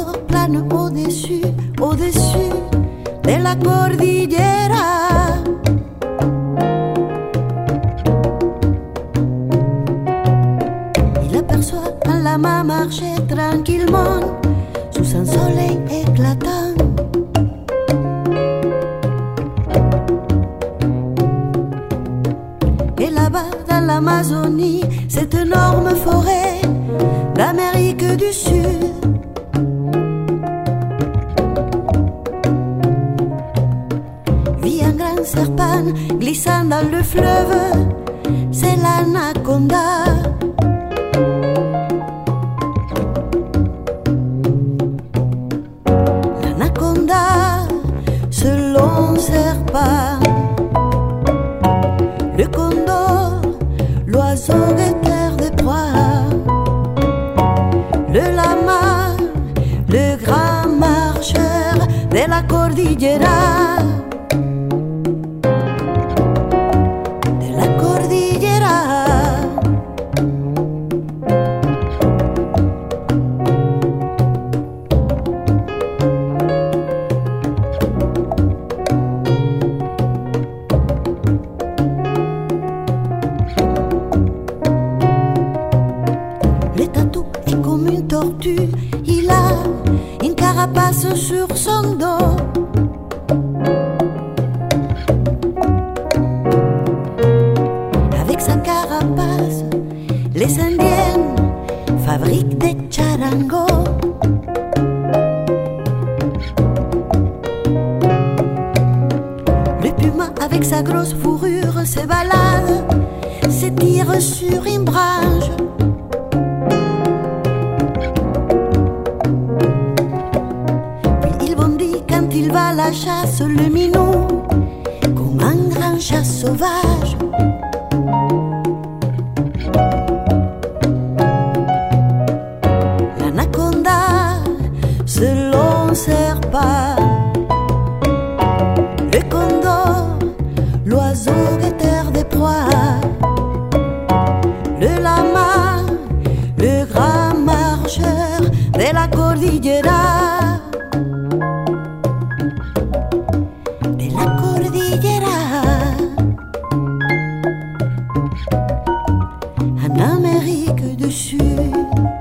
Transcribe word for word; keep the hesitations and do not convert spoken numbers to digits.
condor plane au-dessus, au-dessus de la cordillera. Il aperçoit un lama marcher tranquillement sous un soleil éclatant. Et là-bas dans l'Amazonie, cette énorme forêt d'Amérique du Sud, vit un grand serpent glissant dans le fleuve, c'est l'anaconda. L'anaconda, ce long serpent, le condor, l'oiseau guetteur de proie, le lama, le grand marcheur de la cordillera. De la cordillera. Le tatou est comme une tortue, il a une carapace sur son dos. Avec sa carapace, les Indiennes fabriquent des charangos. Le puma avec sa grosse fourrure se balade, s'étire sur une branche. Il va à la chasse, le minou, comme un grand chat sauvage. L'anaconda, ce long serpent, le condor, l'oiseau guetteur des proies, le lama, le grand marcheur de la cordillera. En Amérique du Sud.